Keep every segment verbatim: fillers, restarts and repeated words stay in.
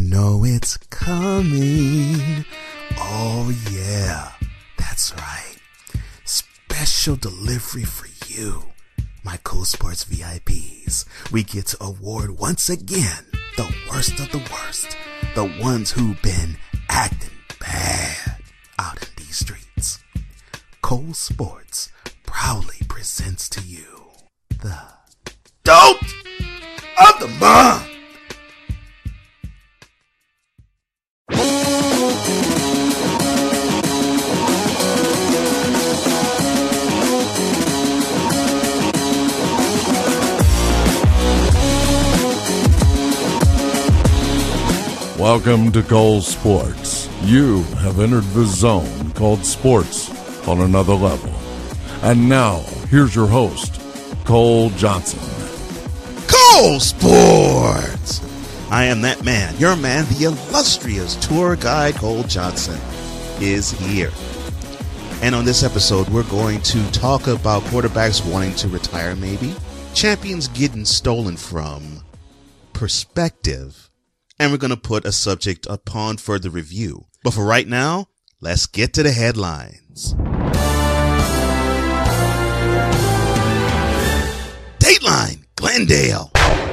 know it's coming. Oh yeah, that's right. Special delivery for you, my Cool Sports V I Ps. We get to award once again the worst of the worst, the ones who've been acting bad out in these streets. Cool Sports proudly presents to you the Dope of the Month. Welcome to Cole Sports. You have entered the zone called sports on another level. And now, here's your host, Cole Johnson. Cole Sports! I am that man, your man, the illustrious tour guide Cole Johnson is here. And on this episode, we're going to talk about quarterbacks wanting to retire maybe, champions getting stolen from, perspective, and we're going to put a subject upon further review. But for right now, let's get to the headlines. Dateline, Glendale.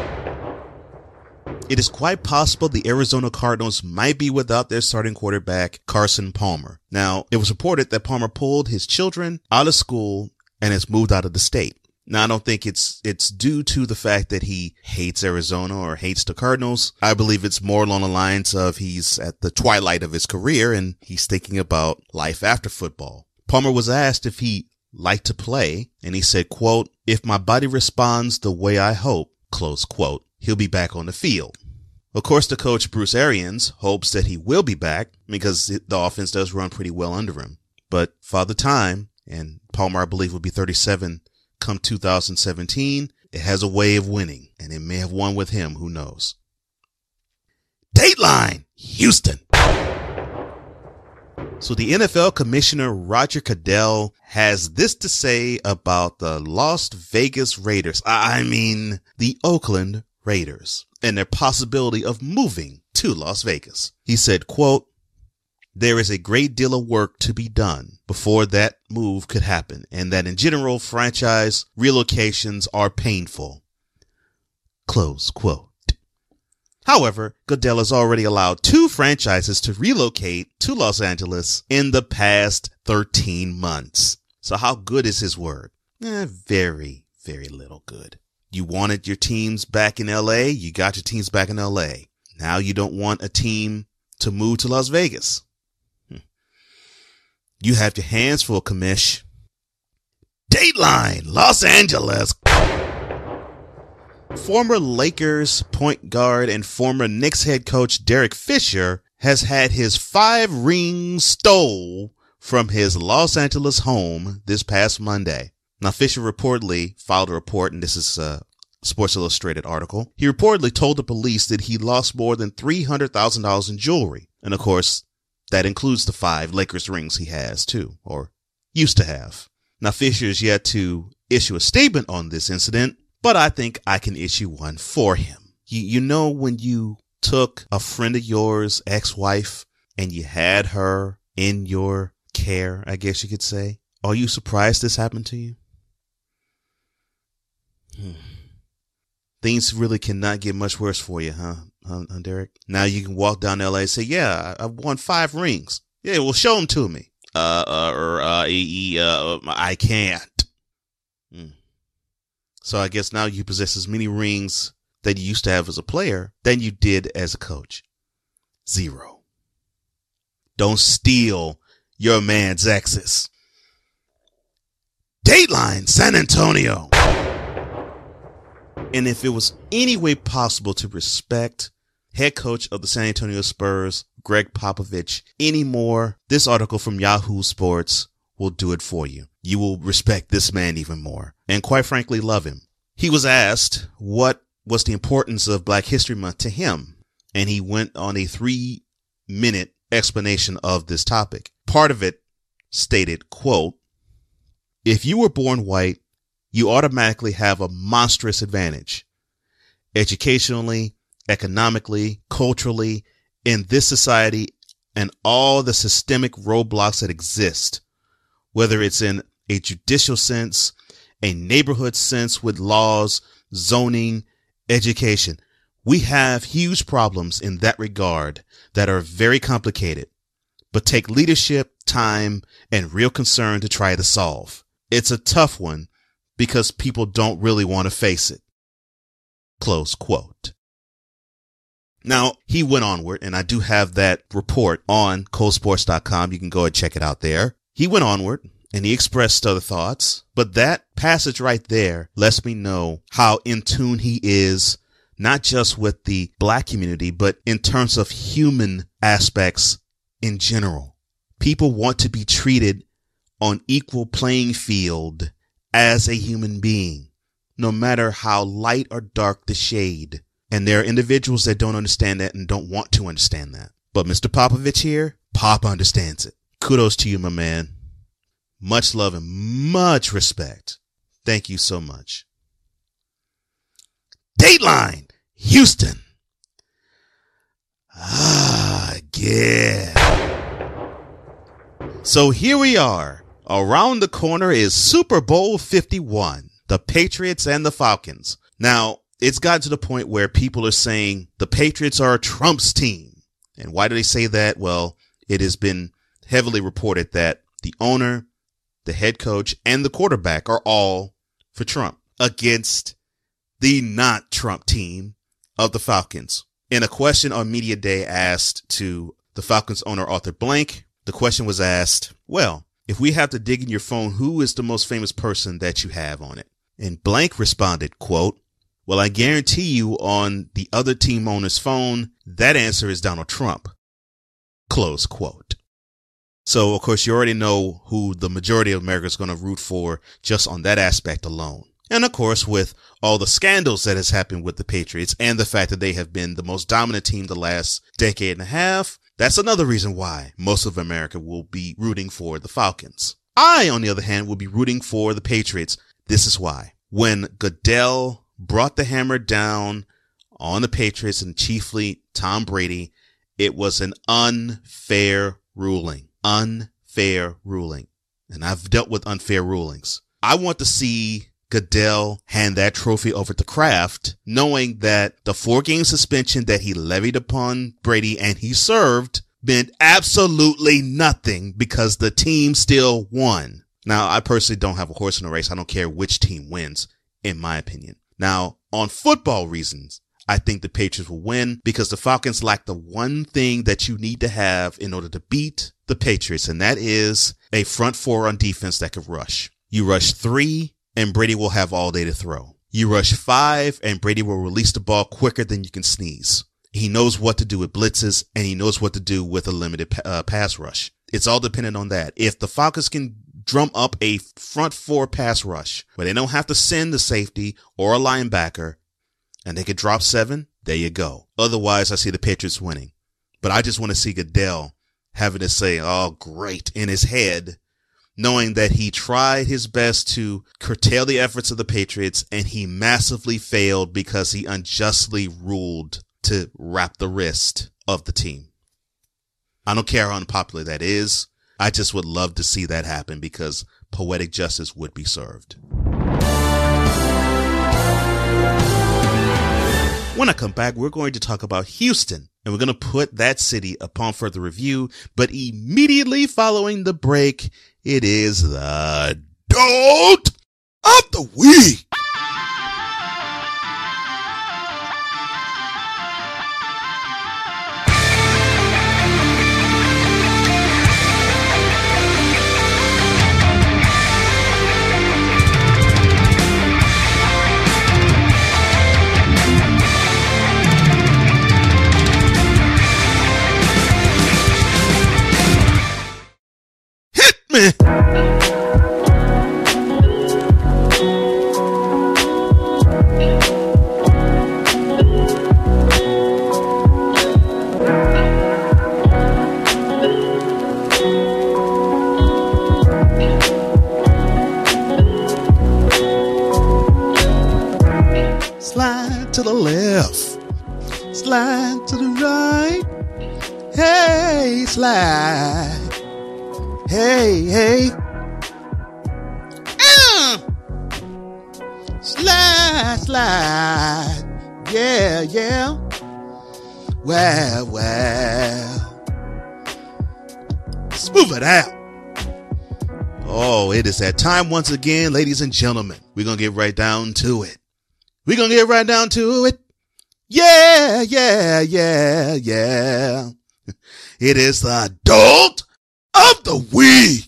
It is quite possible the Arizona Cardinals might be without their starting quarterback, Carson Palmer. Now, it was reported that Palmer pulled his children out of school and has moved out of the state. Now, I don't think it's it's due to the fact that he hates Arizona or hates the Cardinals. I believe it's more along the lines of he's at the twilight of his career and he's thinking about life after football. Palmer was asked if he liked to play, and he said, quote, "If my body responds the way I hope," close quote, "he'll be back on the field." Of course, the coach, Bruce Arians, hopes that he will be back because the offense does run pretty well under him. But Father Time, and Palmer, I believe, will be thirty-seven come two thousand seventeen, it has a way of winning, and it may have won with him. Who knows? Dateline, Houston. So the N F L Commissioner Roger Goodell has this to say about the Las Vegas Raiders. I mean, the Oakland Raiders, and their possibility of moving to Las Vegas. He said, quote, "There is a great deal of work to be done before that move could happen, and that in general, franchise relocations are painful." Close quote. However, Goodell has already allowed two franchises to relocate to Los Angeles in the past thirteen months. So how good is his word? Eh, very, very little good. You wanted your teams back in L A, you got your teams back in L A. Now you don't want a team to move to Las Vegas. You have your hands full, commish. Dateline, Los Angeles. Former Lakers point guard and former Knicks head coach Derek Fisher has had his five rings stole from his Los Angeles home this past Monday. Now, Fisher reportedly filed a report, and this is a Sports Illustrated article. He reportedly told the police that he lost more than three hundred thousand dollars in jewelry. And of course, that includes the five Lakers rings he has too, or used to have. Now, Fisher is yet to issue a statement on this incident, but I think I can issue one for him. You, you know, when you took a friend of yours, ex-wife, and you had her in your care, I guess you could say, are you surprised this happened to you? Hmm. Things really cannot get much worse for you, huh? Huh, Derek? Now you can walk down to L A and say, yeah, I won five rings. Yeah, well, show them to me. Uh, uh, or, uh, uh, I can't. Hmm. So I guess now you possess as many rings that you used to have as a player than you did as a coach. Zero. Don't steal your man's exes. Dateline, San Antonio. And if it was any way possible to respect head coach of the San Antonio Spurs, Greg Popovich, anymore, this article from Yahoo Sports will do it for you. You will respect this man even more, and quite frankly, love him. He was asked what was the importance of Black History Month to him, and he went on a three-minute explanation of this topic. Part of it stated, quote, "If you were born white, you automatically have a monstrous advantage. Educationally, economically, culturally, in this society and all the systemic roadblocks that exist, whether it's in a judicial sense, a neighborhood sense with laws, zoning, education. We have huge problems in that regard that are very complicated, but take leadership, time, and real concern to try to solve. It's a tough one because people don't really want to face it. Close quote. Now, he went onward, and I do have that report on Cold Sports dot com. You can go and check it out there. He went onward, and he expressed other thoughts, but that passage right there lets me know how in tune he is, not just with the black community, but in terms of human aspects in general. People want to be treated on equal playing field as a human being, no matter how light or dark the shade. And there are individuals that don't understand that and don't want to understand that. But Mister Popovich here, Pop understands it. Kudos to you, my man. Much love and much respect. Thank you so much. Dateline, Houston. Ah, yeah. So here we are. Around the corner is Super Bowl fifty-one, the Patriots and the Falcons. Now, it's gotten to the point where people are saying the Patriots are Trump's team. And why do they say that? Well, it has been heavily reported that the owner, the head coach, and the quarterback are all for Trump against the not Trump team of the Falcons. In a question on Media Day asked to the Falcons owner, Arthur Blank, the question was asked, well, if we have to dig in your phone, who is the most famous person that you have on it? And Blank responded, quote, well, I guarantee you on the other team owner's phone, that answer is Donald Trump. Close quote. So, of course, you already know who the majority of America is going to root for just on that aspect alone. And, of course, with all the scandals that has happened with the Patriots and the fact that they have been the most dominant team the last decade and a half, that's another reason why most of America will be rooting for the Falcons. I, on the other hand, will be rooting for the Patriots. This is why. When Goodell brought the hammer down on the Patriots and chiefly Tom Brady, it was an unfair ruling. Unfair ruling. And I've dealt with unfair rulings. I want to see Goodell hand that trophy over to Kraft, knowing that the four game suspension that he levied upon Brady and he served meant absolutely nothing because the team still won. Now, I personally don't have a horse in the race. I don't care which team wins, in my opinion. Now, on football reasons, I think the Patriots will win because the Falcons lack the one thing that you need to have in order to beat the Patriots, and that is a front four on defense that can rush. You rush three, and Brady will have all day to throw. You rush five, and Brady will release the ball quicker than you can sneeze. He knows what to do with blitzes, and he knows what to do with a limited uh, pass rush. It's all dependent on that. If the Falcons can drum up a front four pass rush where they don't have to send the safety or a linebacker and they could drop seven, there you go. Otherwise, I see the Patriots winning. But I just want to see Goodell having to say, oh, great, in his head, knowing that he tried his best to curtail the efforts of the Patriots and he massively failed because he unjustly ruled to wrap the wrist of the team. I don't care how unpopular that is. I just would love to see that happen because poetic justice would be served. When I come back, we're going to talk about Houston, and we're going to put that city upon further review. But immediately following the break, it is the Dolt of the Week. Hey, slide. Hey, hey. Uh, slide, slide. Yeah, yeah. Well, well. Smooth it out. Oh, it is that time once again, ladies and gentlemen. We're going to get right down to it. We're going to get right down to it. Yeah, yeah, yeah, yeah. It is the Adult of the Week.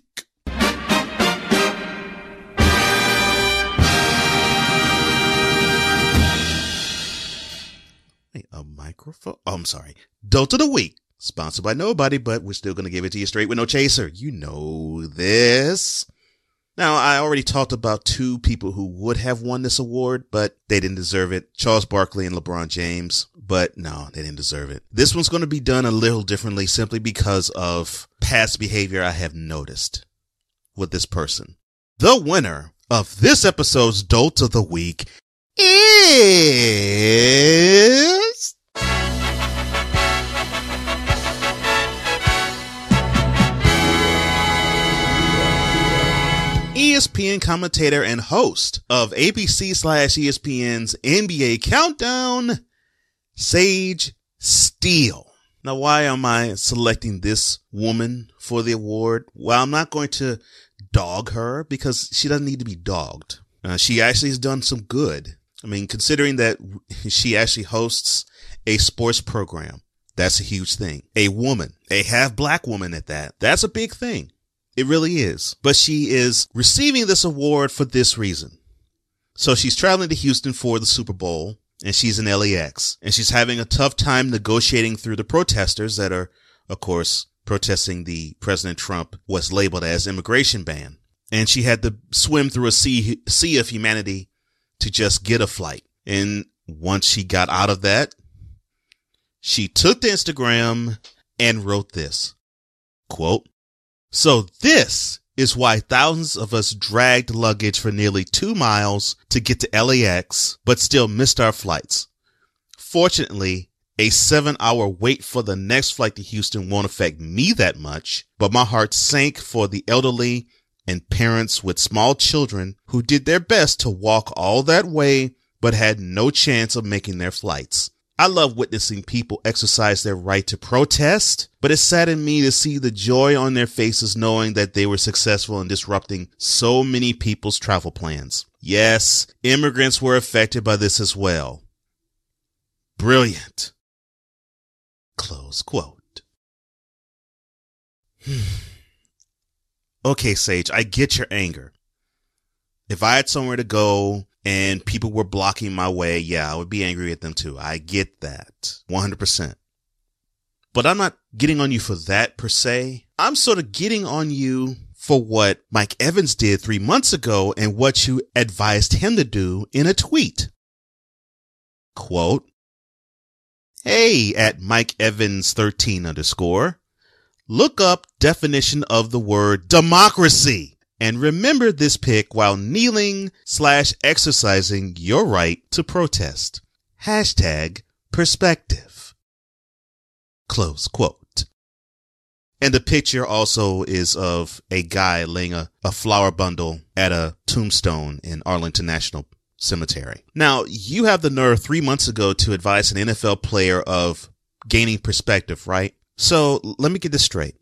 Wait, a microphone? Oh, I'm sorry. Adult of the Week. Sponsored by nobody, but we're still going to give it to you straight with no chaser. You know this. Now, I already talked about two people who would have won this award, but they didn't deserve it. Charles Barkley and LeBron James. But no, they didn't deserve it. This one's going to be done a little differently simply because of past behavior I have noticed with this person. The winner of this episode's Adult of the Week is... E S P N commentator and host of A B C slash E S P N's N B A Countdown, Sage Steele. Now, why am I selecting this woman for the award? Well, I'm not going to dog her because she doesn't need to be dogged. Uh, she actually has done some good. I mean, considering that she actually hosts a sports program, that's a huge thing. A woman, a half black woman at that, that's a big thing. It really is. But she is receiving this award for this reason. So she's traveling to Houston for the Super Bowl, and she's in L A X, and she's having a tough time negotiating through the protesters that are, of course, protesting the President Trump what's labeled as immigration ban. And she had to swim through a sea, sea of humanity to just get a flight. And once she got out of that, she took to Instagram and wrote this, quote, "So this is why thousands of us dragged luggage for nearly two miles to get to L A X, but still missed our flights. Fortunately, a seven hour wait for the next flight to Houston won't affect me that much, but my heart sank for the elderly and parents with small children who did their best to walk all that way, but had no chance of making their flights. I love witnessing people exercise their right to protest, but it saddened me to see the joy on their faces knowing that they were successful in disrupting so many people's travel plans. Yes, immigrants were affected by this as well. Brilliant." Close quote. Okay, Sage, I get your anger. If I had somewhere to go and people were blocking my way, yeah, I would be angry at them too. I get that. one hundred percent. But I'm not getting on you for that per se. I'm sort of getting on you for what Mike Evans did three months ago and what you advised him to do in a tweet. Quote, "Hey, at Mike Evans thirteen underscore, look up definition of the word democracy. And remember this pic while kneeling slash exercising your right to protest. Hashtag perspective." Close quote. And the picture also is of a guy laying a, a flower bundle at a tombstone in Arlington National Cemetery. Now, you have the nerve three months ago to advise an N F L player of gaining perspective, right? So let me get this straight.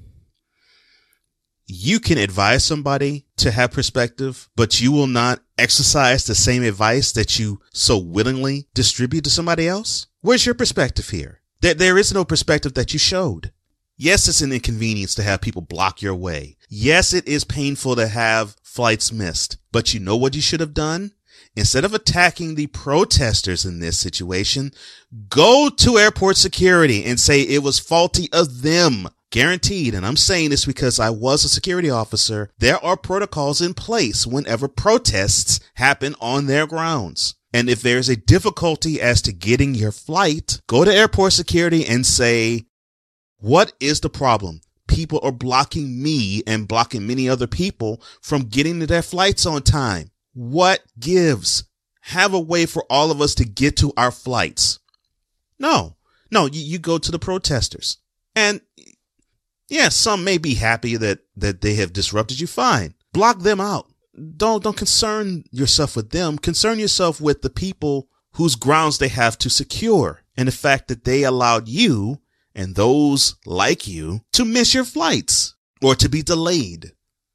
You can advise somebody to have perspective, but you will not exercise the same advice that you so willingly distribute to somebody else? Where's your perspective here? There, there is no perspective that you showed. Yes, it's an inconvenience to have people block your way. Yes, it is painful to have flights missed, but you know what you should have done? Instead of attacking the protesters in this situation, go to airport security and say it was faulty of them. Guaranteed, and I'm saying this because I was a security officer, there are protocols in place whenever protests happen on their grounds. And if there's a difficulty as to getting your flight, go to airport security and say, what is the problem? People are blocking me and blocking many other people from getting to their flights on time. What gives? Have a way for all of us to get to our flights. No, no, you, you go to the protesters. And yeah, some may be happy that, that they have disrupted you. Fine. Block them out. Don't, don't concern yourself with them. Concern yourself with the people whose grounds they have to secure, and the fact that they allowed you and those like you to miss your flights or to be delayed.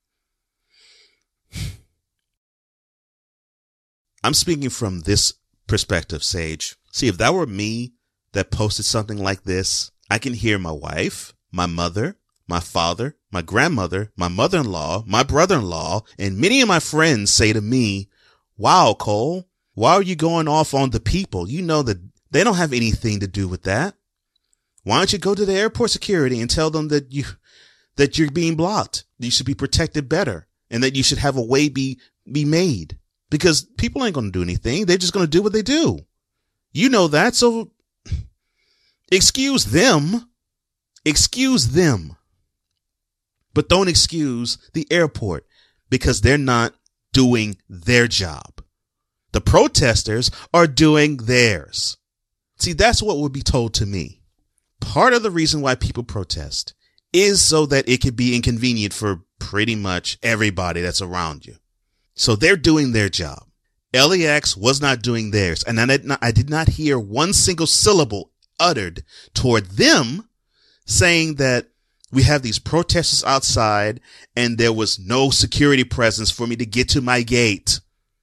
I'm speaking from this perspective, Sage. See, if that were me that posted something like this, I can hear my wife, my mother, my father, my grandmother, my mother-in-law, my brother-in-law, and many of my friends say to me, wow, Cole, why are you going off on the people? You know that they don't have anything to do with that. Why don't you go to the airport security and tell them that you, that you're being blocked? You should be protected better and that you should have a way be, be made, because people ain't going to do anything. They're just going to do what they do. You know that. So excuse them, excuse them, but don't excuse the airport because they're not doing their job. The protesters are doing theirs. See, that's what would be told to me. Part of the reason why people protest is so that it could be inconvenient for pretty much everybody that's around you. So they're doing their job. L A X was not doing theirs. And I did not, I did not hear one single syllable uttered toward them saying that we have these protesters outside and there was no security presence for me to get to my gate.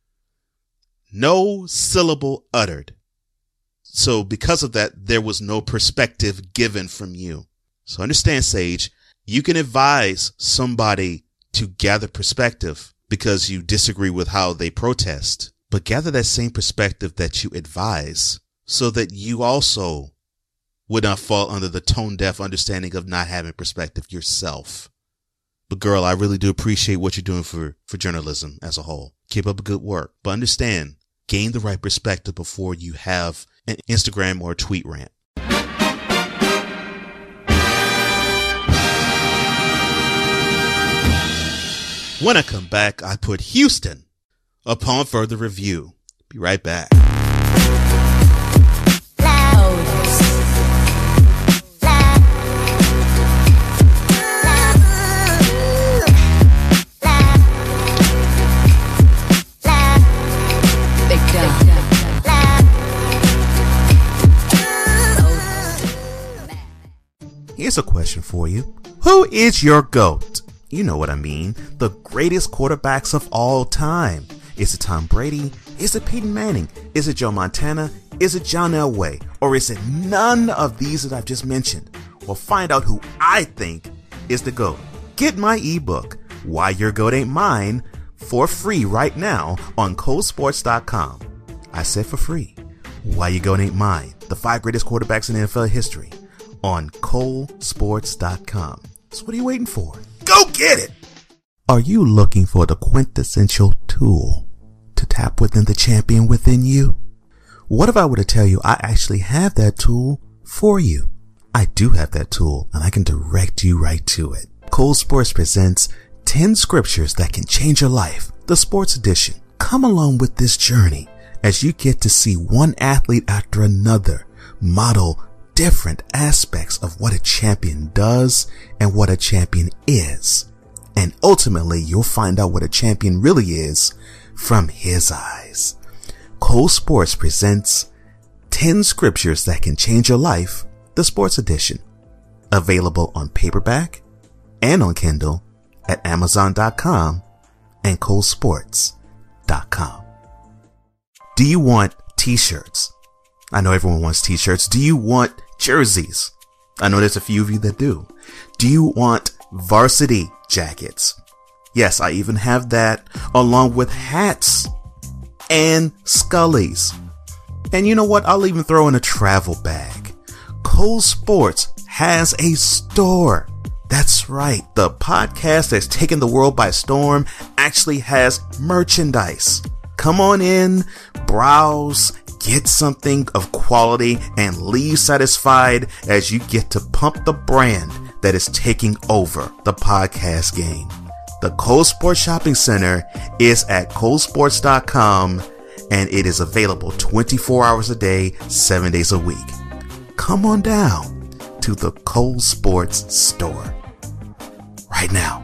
No syllable uttered. So because of that, there was no perspective given from you. So understand, Sage, you can advise somebody to gather perspective because you disagree with how they protest, but gather that same perspective that you advise so that you also would not fall under the tone deaf understanding of not having perspective yourself. But girl, I really do appreciate what you're doing for, for journalism as a whole. Keep up the good work, but understand, gain the right perspective before you have an Instagram or a tweet rant. When I come back, I put Houston upon further review. Be right back. Here's a question for you. Who is your GOAT? You know what I mean. The greatest quarterbacks of all time. Is it Tom Brady? Is it Peyton Manning? Is it Joe Montana? Is it John Elway? Or is it none of these that I've just mentioned? Well, find out who I think is the GOAT. Get my ebook, Why Your GOAT Ain't Mine, for free right now on Cole Sports dot com. I said for free. Why Your GOAT Ain't Mine, the five greatest quarterbacks in N F L history, on Cole Sports dot com. So what are you waiting for? Go get it! Are you looking for the quintessential tool to tap within the champion within you? What if I were to tell you I actually have that tool for you? I do have that tool, and I can direct you right to it. Cole Sports presents ten scriptures that can change your life, the sports edition. Come along with this journey as you get to see one athlete after another model different aspects of what a champion does and what a champion is. And ultimately, you'll find out what a champion really is from his eyes. Cole Sports presents ten scriptures that can change your life, the sports edition. Available on paperback and on Kindle at amazon dot com and Cole Sports dot com. Do you want t-shirts? I know everyone wants t-shirts. Do you want jerseys? I know there's a few of you that do. Do you want varsity jackets? Yes, I even have that along with hats and Scullies. And you know what? I'll even throw in a travel bag. Cole Sports has a store. That's right. The podcast that's taken the world by storm actually has merchandise. Come on in, browse, get something of quality, and leave satisfied as you get to pump the brand that is taking over the podcast game. The Cole Sports Shopping Center is at Cole Sports dot com, and it is available twenty-four hours a day, seven days a week. Come on down to the Cole Sports store right now.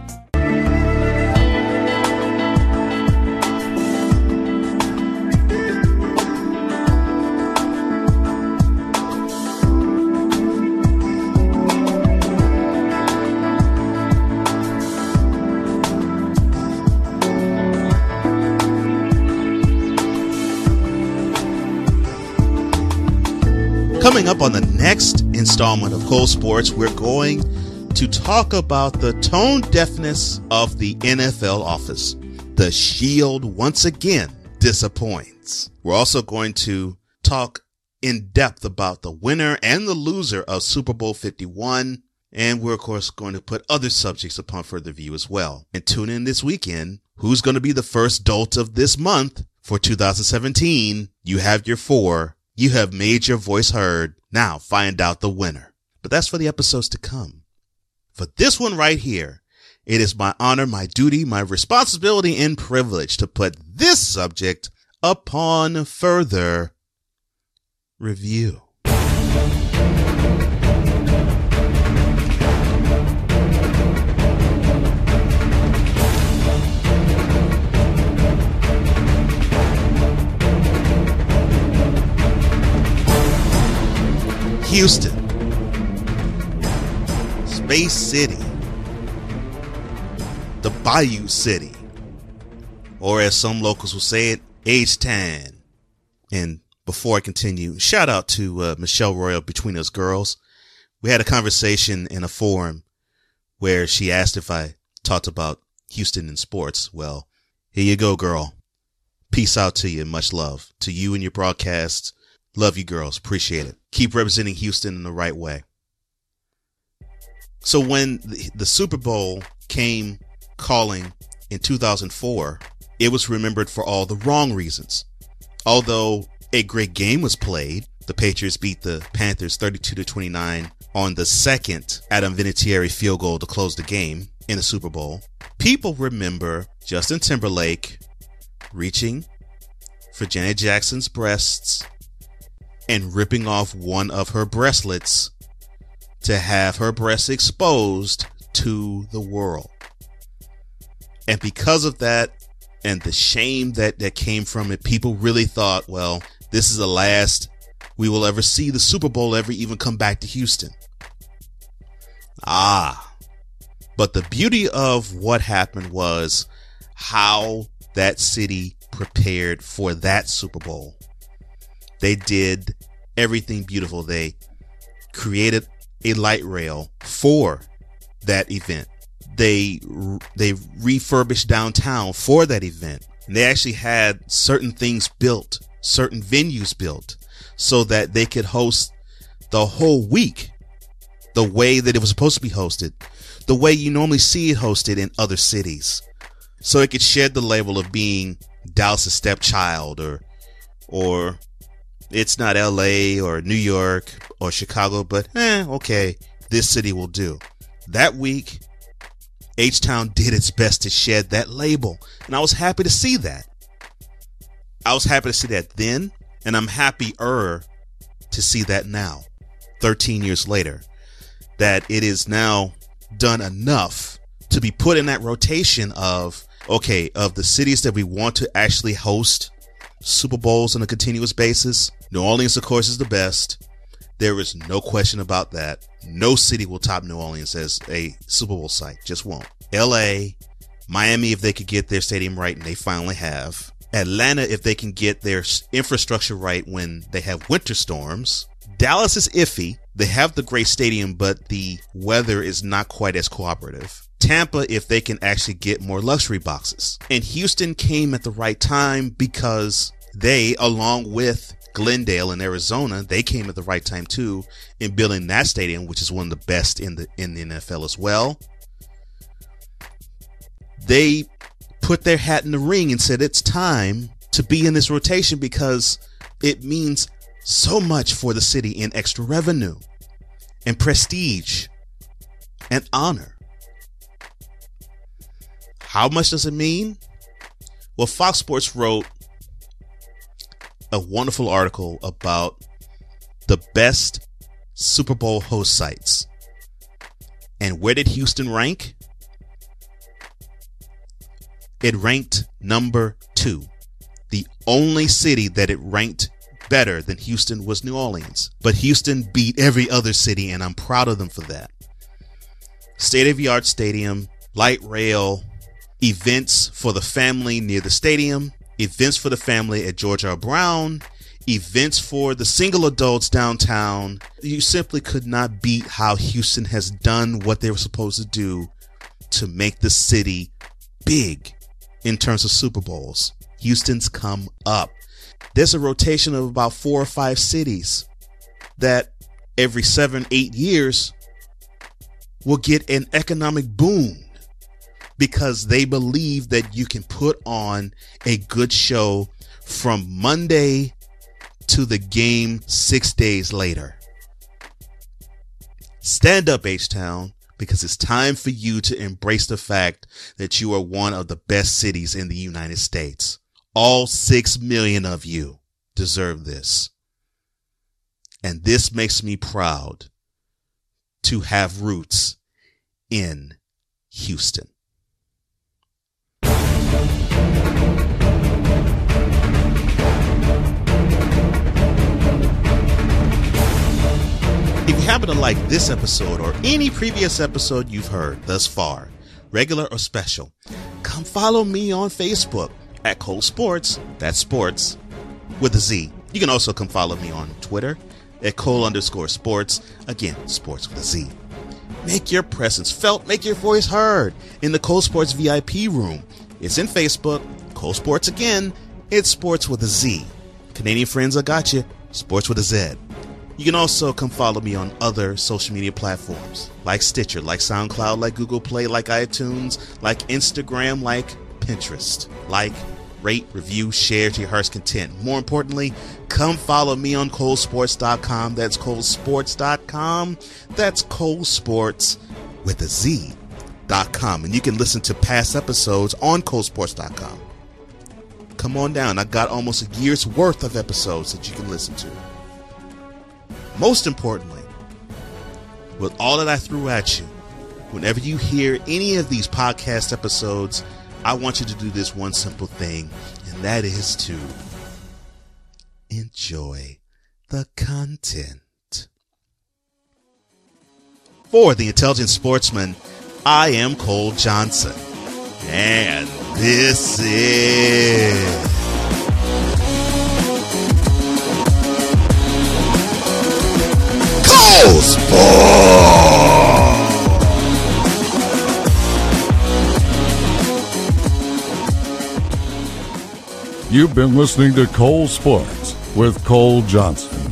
Coming up on the next installment of Cole Sports, we're going to talk about the tone deafness of the N F L office. The Shield once again disappoints. We're also going to talk in depth about the winner and the loser of Super Bowl fifty-one. And we're, of course, going to put other subjects upon further view as well. And tune in this weekend. Who's going to be the first dolt of this month for two thousand seventeen? You have your four. You have made your voice heard. Now find out the winner. But that's for the episodes to come. For this one right here, it is my honor, my duty, my responsibility, and privilege to put this subject upon further review. Houston, Space City, the Bayou City, or as some locals will say it, H-Town. And before I continue, shout out to uh, Michelle Royal, Between Us Girls. We had a conversation in a forum where she asked if I talked about Houston and sports. Well, here you go, girl. Peace out to you and much love to you and your broadcasts. Love you, girls. Appreciate it. Keep representing Houston in the right way. So when the, the Super Bowl came calling in two thousand four, it was remembered for all the wrong reasons. Although a great game was played, the Patriots beat the Panthers thirty-two to twenty-nine on the second Adam Vinatieri field goal to close the game in the Super Bowl. People remember Justin Timberlake reaching for Janet Jackson's breasts and ripping off one of her breastlets to have her breasts exposed to the world. And because of that and the shame that, that came from it, people really thought, well, this is the last we will ever see the Super Bowl ever even come back to Houston. Ah, but the beauty of what happened was how that city prepared for that Super Bowl. They did everything beautiful. They created a light rail for that event. They they refurbished downtown for that event. And they actually had certain things built, certain venues built, so that they could host the whole week the way that it was supposed to be hosted, the way you normally see it hosted in other cities. So it could shed the label of being Dallas' stepchild, or or it's not L A or New York or Chicago, but eh, okay, this city will do. That week, H-Town did its best to shed that label, and I was happy to see that. I was happy to see that then, and I'm happier to see that now, thirteen years later, that it is now done enough to be put in that rotation of, okay, of the cities that we want to actually host Super Bowls on a continuous basis. New Orleans, of course, is the best. There is no question about that. No city will top New Orleans as a Super Bowl site. Just won't. L A, Miami, if they could get their stadium right, and they finally have. Atlanta, if they can get their infrastructure right when they have winter storms. Dallas is iffy. They have the great stadium, but the weather is not quite as cooperative. Tampa, if they can actually get more luxury boxes. And Houston came at the right time because they, along with Glendale in Arizona, they came at the right time too in building that stadium, which is one of the best in the in the N F L as well. They put their hat in the ring and said it's time to be in this rotation because it means so much for the city in extra revenue and prestige and honor. How much does it mean? Well, Fox Sports wrote a wonderful article about the best Super Bowl host sites. And where did Houston rank? It ranked number two. The only city that it ranked better than Houston was New Orleans. But Houston beat every other city, and I'm proud of them for that. State-of-the-art stadium, light rail, events for the family near the stadium, events for the family at George R. Brown, events for the single adults downtown. You simply could not beat how Houston has done what they were supposed to do to make the city big in terms of Super Bowls. Houston's come up. There's a rotation of about four or five cities that every seven, eight years will get an economic boom because they believe that you can put on a good show from Monday to the game six days later. Stand up, H-Town, because it's time for you to embrace the fact that you are one of the best cities in the United States. All six million of you deserve this. And this makes me proud to have roots in Houston. If you happen to like this episode or any previous episode you've heard thus far, regular or special, come follow me on Facebook at Cole Sports. That's sports with a Z. You can also come follow me on Twitter at Cole underscore sports. Again, sports with a Z. Make your presence felt, make your voice heard in the Cole Sports V I P room. It's in Facebook, Cole Sports again. It's sports with a Z. Canadian friends, I got you. Sports with a Z. You can also come follow me on other social media platforms like Stitcher, like SoundCloud, like Google Play, like iTunes, like Instagram, like Pinterest. Like, rate, review, share to your heart's content. More importantly, come follow me on Cole Sports dot com. That's Cole Sports dot com. That's Cole Sports with a Z dot com. And you can listen to past episodes on Cole Sports dot com. Come on down. I got almost a year's worth of episodes that you can listen to. Most importantly, with all that I threw at you, whenever you hear any of these podcast episodes, I want you to do this one simple thing, and that is to enjoy the content. For the Intelligent Sportsman, I am Cole Johnson, and this is Cole Sports! You've been listening to Cole Sports with Cole Johnson.